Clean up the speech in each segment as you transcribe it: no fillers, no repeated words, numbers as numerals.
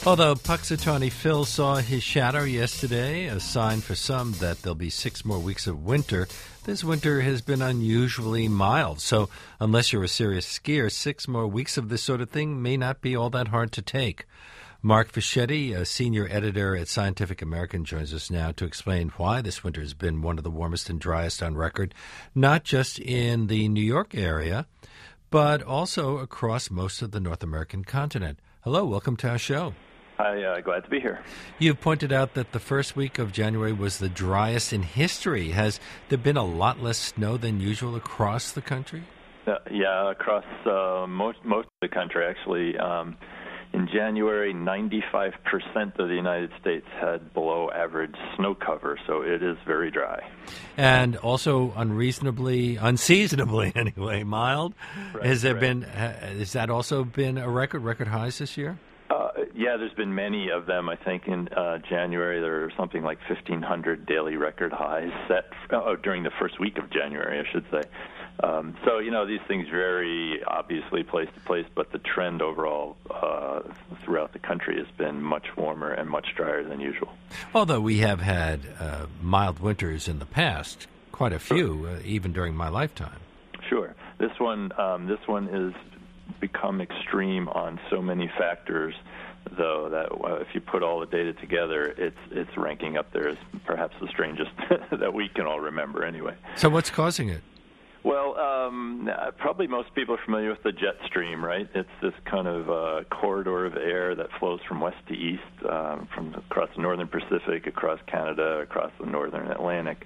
Although Puxatawny Phil saw his shadow yesterday, a sign for some that there'll be 6 more weeks of winter, this winter has been unusually mild. So unless you're a serious skier, 6 more weeks of this sort of thing may not be all that hard to take. Mark Fischetti, a senior editor at Scientific American, joins us now to explain why this winter has been one of the warmest and driest on record, not just in the New York area, but also across most of the North American continent. Hello, welcome to our show. Hi, glad to be here. You've pointed out that the first week of January was the driest in history. Has there been a lot less snow than usual across the country? Yeah, across most of the country, actually. In January, 95% of the United States had below average snow cover, so it is very dry. And also unseasonably anyway, mild. Right, has that also been a record highs this year? Yeah, there's been many of them. I think in January there were something like 1,500 daily record highs set during the first week of January, I should say. So, these things vary obviously place to place, but the trend overall throughout the country has been much warmer and much drier than usual. Although we have had mild winters in the past, quite a few, even during my lifetime. Sure. This one is become extreme on so many factors, though, that if you put all the data together, it's ranking up there as perhaps the strangest that we can all remember anyway. So what's causing it? Well, probably most people are familiar with the jet stream, right? It's this kind of corridor of air that flows from west to east, from across the northern Pacific, across Canada, across the northern Atlantic.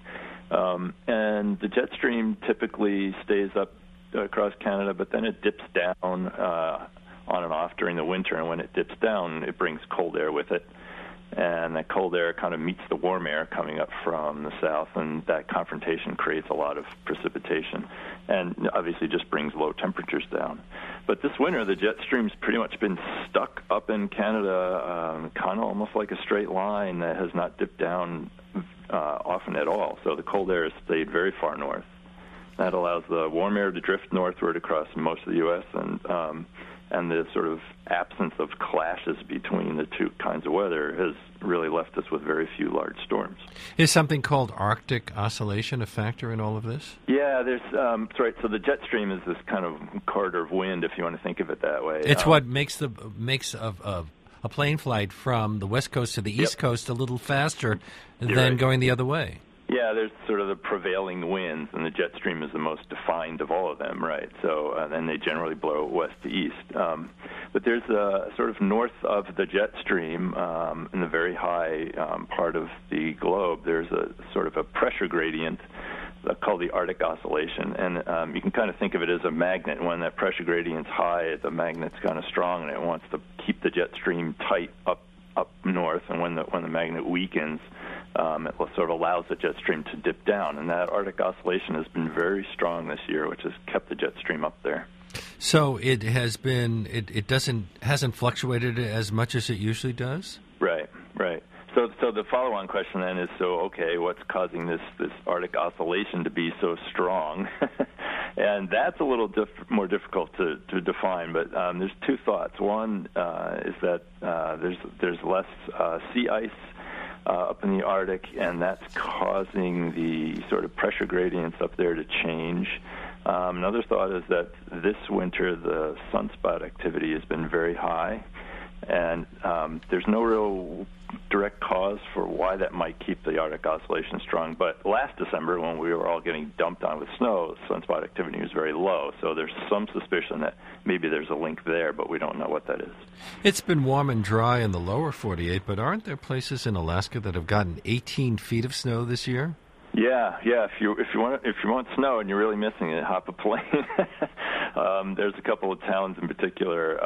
And the jet stream typically stays up across Canada, but then it dips down on and off during the winter, and when it dips down, it brings cold air with it. And that cold air kind of meets the warm air coming up from the south, and that confrontation creates a lot of precipitation and obviously just brings low temperatures down. But this winter, the jet stream's pretty much been stuck up in Canada, kind of almost like a straight line that has not dipped down often at all. So the cold air has stayed very far north. That allows the warm air to drift northward across most of the U.S., and the sort of absence of clashes between the two kinds of weather has really left us with very few large storms. Is something called Arctic oscillation a factor in all of this? Yeah, that's right. So the jet stream is this kind of corridor of wind, if you want to think of it that way. It's what makes a plane flight from the west coast to the east coast a little faster than going the other way. Yeah, there's sort of the prevailing winds, and the jet stream is the most defined of all of them, right? So, and they generally blow west to east. But there's sort of north of the jet stream, in the very high part of the globe, there's a sort of a pressure gradient called the Arctic oscillation, and you can kind of think of it as a magnet. When that pressure gradient's high, the magnet's kind of strong, and it wants to keep the jet stream tight up north, and when the magnet weakens, it sort of allows the jet stream to dip down, and that Arctic oscillation has been very strong this year, which has kept the jet stream up there. So it has been, hasn't fluctuated as much as it usually does? Right. So the follow-on question then is, what's causing this Arctic oscillation to be so strong? And that's a little more difficult to define, but there's two thoughts. One is that there's less sea ice up in the Arctic, and that's causing the sort of pressure gradients up there to change. Another thought is that this winter the sunspot activity has been very high, and there's no real direct cause for why that might keep the Arctic oscillation strong. But last December, when we were all getting dumped on with snow, sunspot activity was very low. So there's some suspicion that maybe there's a link there, but we don't know what that is. It's been warm and dry in the lower 48, but aren't there places in Alaska that have gotten 18 feet of snow this year? Yeah. If you want snow and you're really missing it, hop a plane. There's a couple of towns in particular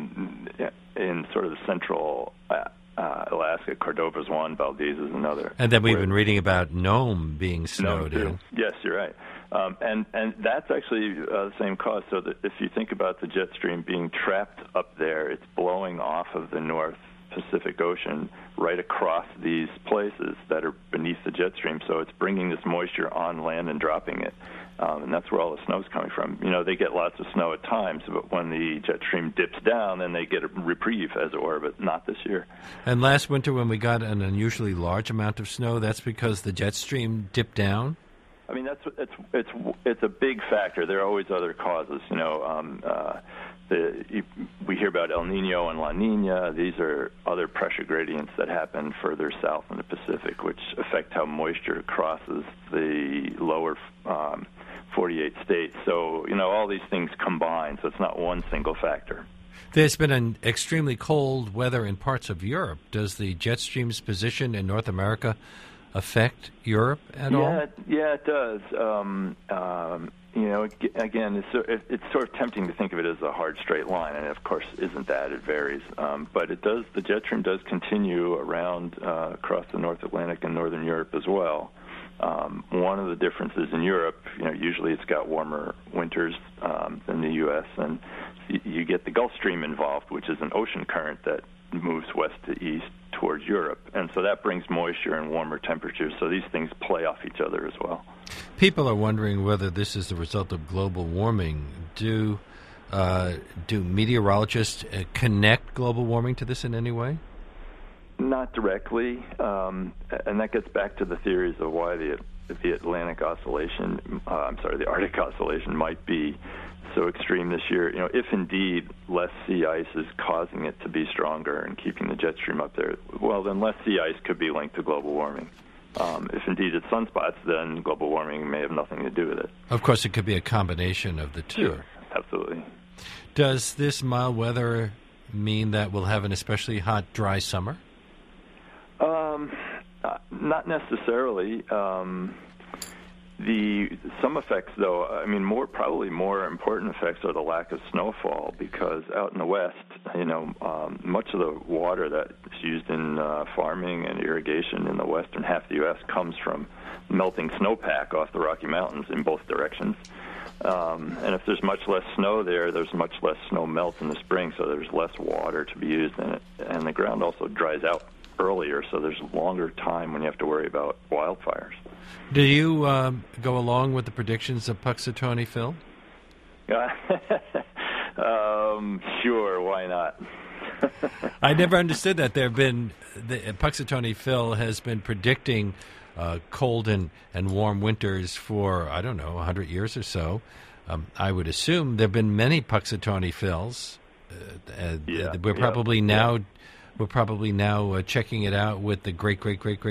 in sort of the central Alaska. Cordova's one, Valdez is another. And then we've been reading about Nome being snowed in. Yes, you're right. And that's actually the same cause. So that if you think about the jet stream being trapped up there, it's blowing off of the North Pacific Ocean right across these places that are beneath the jet stream. So it's bringing this moisture on land and dropping it. And that's where all the snow's coming from. They get lots of snow at times, but when the jet stream dips down, then they get a reprieve, as it were, but not this year. And last winter when we got an unusually large amount of snow, that's because the jet stream dipped down? I mean, it's a big factor. There are always other causes. We hear about El Nino and La Nina. These are other pressure gradients that happen further south in the Pacific, which affect how moisture crosses the lower 48 states. So, all these things combine, so it's not one single factor. There's been an extremely cold weather in parts of Europe. Does the jet stream's position in North America affect Europe at all? Yeah, it does. Again, it's sort of tempting to think of it as a hard straight line, and of course isn't that. It varies. But it does. The jet stream does continue around across the North Atlantic and Northern Europe as well. One of the differences in Europe, usually it's got warmer winters than the U.S., and you get the Gulf Stream involved, which is an ocean current that moves west to east towards Europe, and so that brings moisture and warmer temperatures, so these things play off each other as well. People are wondering whether this is the result of global warming. Do meteorologists connect global warming to this in any way? Not directly, and that gets back to the theories of why the Arctic Oscillation might be so extreme this year. If indeed less sea ice is causing it to be stronger and keeping the jet stream up there, well, then less sea ice could be linked to global warming. If indeed it's sunspots, then global warming may have nothing to do with it. Of course, it could be a combination of the two. Sure, absolutely. Does this mild weather mean that we'll have an especially hot, dry summer? Not necessarily. Some effects, though, probably more important effects are the lack of snowfall, because out in the West, much of the water that's used in farming and irrigation in the western half of the U.S. comes from melting snowpack off the Rocky Mountains in both directions. And if there's much less snow there's much less snow melt in the spring, so there's less water to be used in it. And the ground also dries out earlier, so there's a longer time when you have to worry about wildfires. Do you go along with the predictions of Punxsutawney Phil? Sure, why not? I never understood that. Punxsutawney Phil has been predicting cold and warm winters for, 100 years or so. I would assume there have been many Punxsutawney Phils. We're probably now checking it out with the great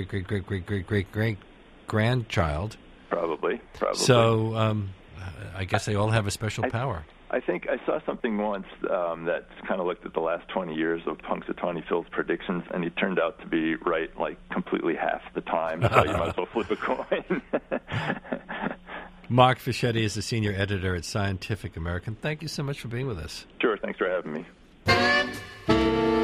grandchild. Probably. So I guess they all have a special power. I think I saw something once that kind of looked at the last 20 years of Punxsutawney Phil's predictions, and he turned out to be right like completely half the time, so you might as well flip a coin. Mark Fischetti is the senior editor at Scientific American. Thank you so much for being with us. Sure, thanks for having me.